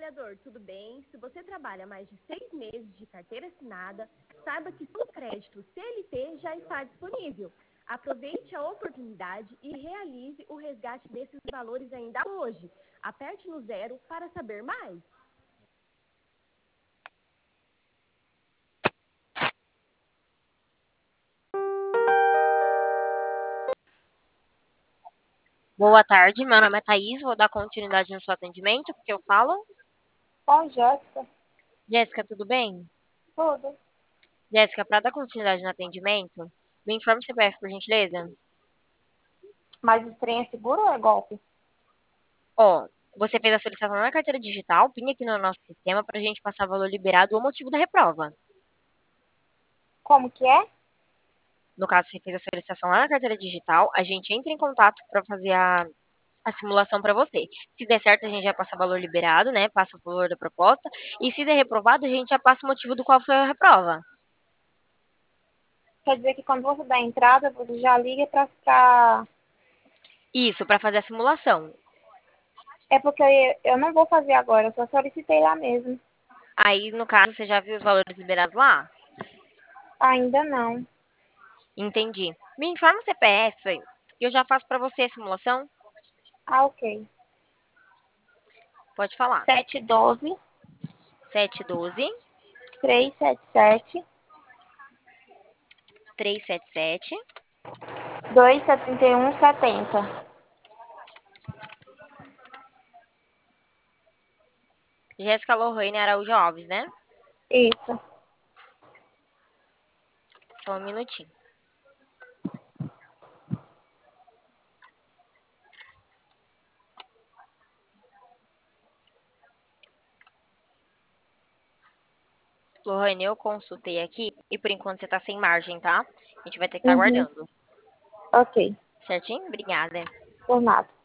trabalhador, tudo bem? Se você trabalha mais de 6 meses de carteira assinada, saiba que seu crédito CLT já está disponível. Aproveite a oportunidade e realize o resgate desses valores ainda hoje. Aperte no 0 para saber mais. Boa tarde, meu nome é Thaís, vou dar continuidade no seu atendimento, porque eu falo. Oi, Jéssica. Jéssica, tudo bem? Tudo. Jéssica, para dar continuidade no atendimento, me informe o CPF, por gentileza. Mas o trem é seguro ou é golpe? Ó, você fez a solicitação na carteira digital, pinha aqui no nosso sistema para a gente passar valor liberado ou motivo da reprova. Como que é? No caso, você fez a solicitação lá na carteira digital, a gente entra em contato para fazer a simulação para você. Se der certo, a gente já passa valor liberado, né? Passa o valor da proposta. E se der reprovado, a gente já passa o motivo do qual foi a reprova. Quer dizer que quando você dá a entrada, você já liga pra... Isso, para fazer a simulação. É porque eu não vou fazer agora, eu só solicitei lá mesmo. Aí, no caso, você já viu os valores liberados lá? Ainda não. Entendi. Me informa o CPF e eu já faço para você a simulação. Ah, ok. Pode falar. 712 712 377 377. 271,70. Jéssica Lorraine Araújo Alves, né? Isso. Só um minutinho. Lorraine, eu consultei aqui e por enquanto você tá sem margem, tá? A gente vai ter que estar Uhum. aguardando. Ok. Certinho? Obrigada. Por nada.